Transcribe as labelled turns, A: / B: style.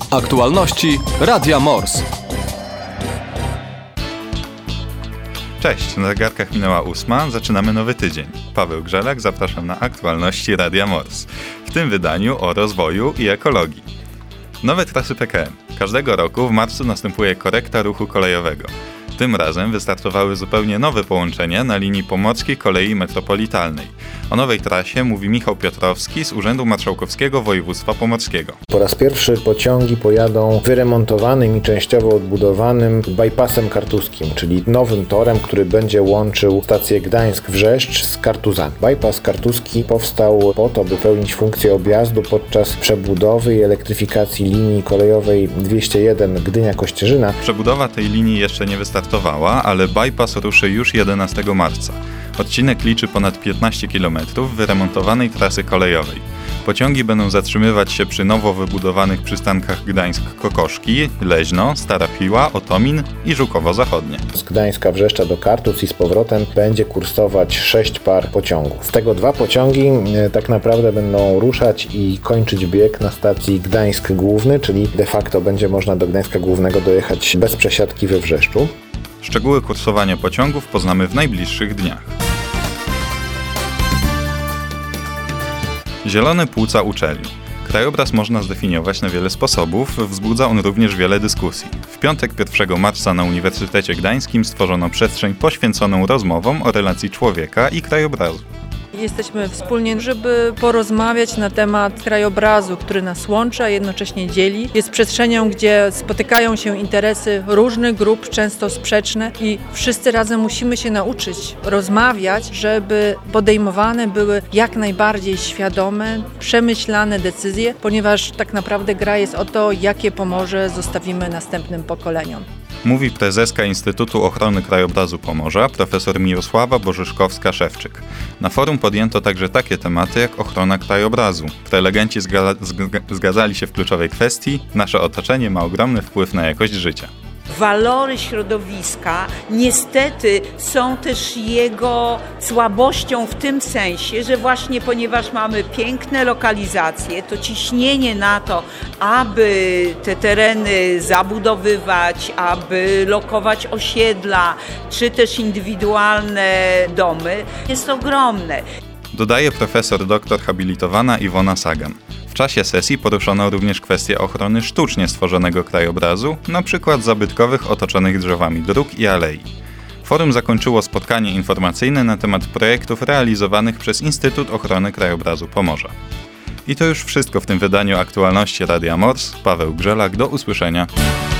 A: Aktualności Radia Mors.
B: Cześć, na zegarkach minęła 8, zaczynamy nowy tydzień. Paweł Grzelak, zapraszam na aktualności Radia Mors. W tym wydaniu o rozwoju i ekologii. Nowe trasy PKM. Każdego roku w marcu następuje korekta ruchu kolejowego. Tym razem wystartowały zupełnie nowe połączenia na linii Pomorskiej Kolei Metropolitalnej. O nowej trasie mówi Michał Piotrowski z Urzędu Marszałkowskiego Województwa Pomorskiego.
C: Po raz pierwszy pociągi pojadą wyremontowanym i częściowo odbudowanym bypassem kartuskim, czyli nowym torem, który będzie łączył stację Gdańsk-Wrzeszcz z Kartuzami. Bypass kartuski powstał po to, by pełnić funkcję objazdu podczas przebudowy i elektryfikacji linii kolejowej 201 Gdynia-Kościerzyna.
B: Przebudowa tej linii jeszcze nie wystartowała, ale bypass ruszy już 11 marca. Odcinek liczy ponad 15 km wyremontowanej trasy kolejowej. Pociągi będą zatrzymywać się przy nowo wybudowanych przystankach Gdańsk-Kokoszki, Leźno, Stara Piła, Otomin i Żukowo-Zachodnie.
C: Z Gdańska Wrzeszcza do Kartuz i z powrotem będzie kursować 6 par pociągów. Z tego 2 pociągi tak naprawdę będą ruszać i kończyć bieg na stacji Gdańsk Główny, czyli de facto będzie można do Gdańska Głównego dojechać bez przesiadki we Wrzeszczu.
B: Szczegóły kursowania pociągów poznamy w najbliższych dniach. Zielone płuca uczelni. Krajobraz można zdefiniować na wiele sposobów, wzbudza on również wiele dyskusji. W piątek 1 marca na Uniwersytecie Gdańskim stworzono przestrzeń poświęconą rozmowom o relacji człowieka i krajobrazu.
D: Jesteśmy wspólnie, żeby porozmawiać na temat krajobrazu, który nas łączy, a jednocześnie dzieli. Jest przestrzenią, gdzie spotykają się interesy różnych grup, często sprzeczne i wszyscy razem musimy się nauczyć rozmawiać, żeby podejmowane były jak najbardziej świadome, przemyślane decyzje, ponieważ tak naprawdę gra jest o to, jakie Pomorze zostawimy następnym pokoleniom.
B: Mówi prezeska Instytutu Ochrony Krajobrazu Pomorza, profesor Mirosława Bożyszkowska-Szewczyk. Na forum podjęto także takie tematy jak ochrona krajobrazu. Prelegenci zgadzali się w kluczowej kwestii: nasze otoczenie ma ogromny wpływ na jakość życia.
E: Walory środowiska niestety są też jego słabością w tym sensie, że właśnie ponieważ mamy piękne lokalizacje, to ciśnienie na to, aby te tereny zabudowywać, aby lokować osiedla, czy też indywidualne domy, jest ogromne.
B: Dodaje profesor doktor habilitowana Iwona Sagan. W czasie sesji poruszono również kwestię ochrony sztucznie stworzonego krajobrazu, np. zabytkowych otoczonych drzewami dróg i alei. Forum zakończyło spotkanie informacyjne na temat projektów realizowanych przez Instytut Ochrony Krajobrazu Pomorza. I to już wszystko w tym wydaniu aktualności Radia Mors. Paweł Grzelak, do usłyszenia.